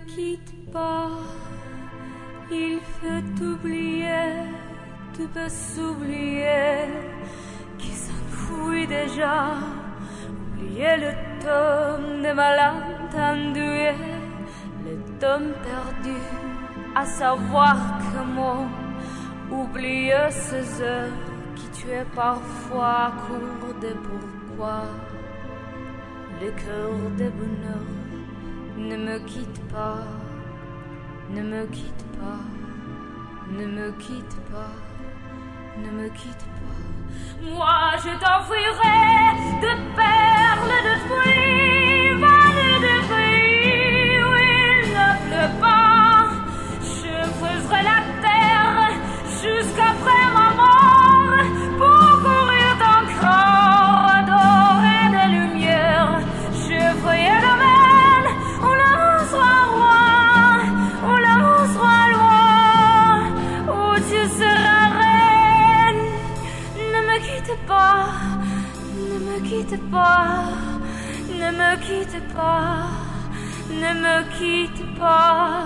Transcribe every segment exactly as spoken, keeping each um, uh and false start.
quitte pas, il fait oublier, tu peux s'oublier, qui s'enfuit déjà, oublier le tome des malentendus, le tome perdu, à savoir comment oublier ces heures qui tuaient parfois à court de pourquoi. Le cœur de bonheur, ne me quitte pas, ne me quitte pas, ne me quitte pas, ne me quitte pas. Moi je t'offrirai de perles de fruits, vallées de fruits où il ne pleut pas. Je creuserai la terre jusqu'après ma mort pour courir ton corps adoré de lumière. Je voyais le même, on le sera loin, on le sera loin, où tu seras reine. Ne me quitte pas, ne me quitte pas, ne me quitte pas, ne me quitte pas.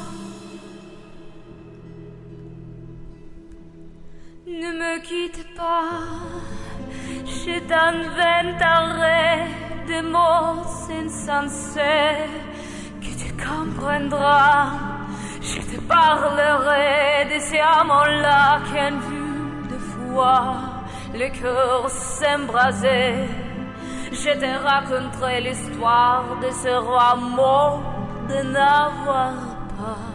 Ne me quitte pas, je t'inventerai des mots insensés que tu comprendras. Je te parlerai de ces amants-là qui ont vu de fois le cœur s'embraser. Je te raconterai l'histoire de ce roi mort de n'avoir pas.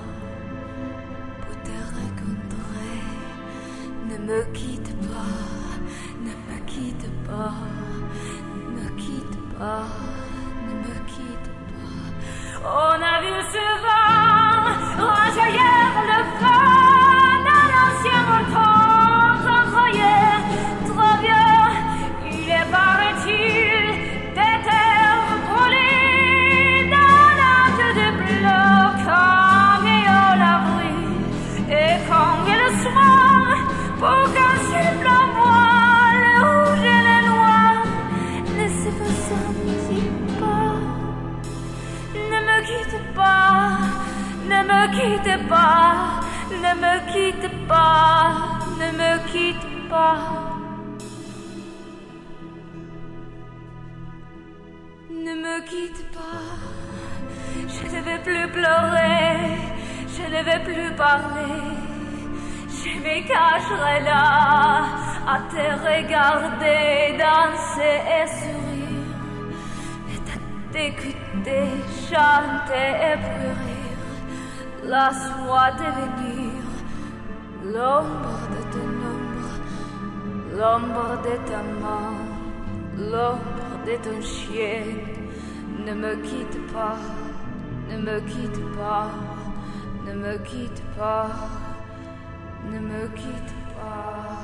Ne me quitte pas, ne me quitte pas, ne me quitte pas, ne me quitte pas. On a vu souvent rejaillir le feu d'un ancien volcan qu'on croyait trop vieux. Il est paraît-il des terres brûlées d'un acte de bloc comme il l'abri. Et quand il le soir, pour qu'un ciel flamboie, le rouge et le noir ne se ressemblent pas. Ne me quitte pas, ne me quitte pas, ne me quitte pas, ne me quitte pas. Ne me quitte pas, je ne vais plus pleurer, je ne vais plus parler. Je me cacherai là, à te regarder, danser et sourire, et t'écouter, chanter et pleurer. Laisse-moi devenir l'ombre de ton ombre, l'ombre de ta main, l'ombre de ton chien. Ne me quitte pas, ne me quitte pas, ne me quitte pas. Ne me quitte pas.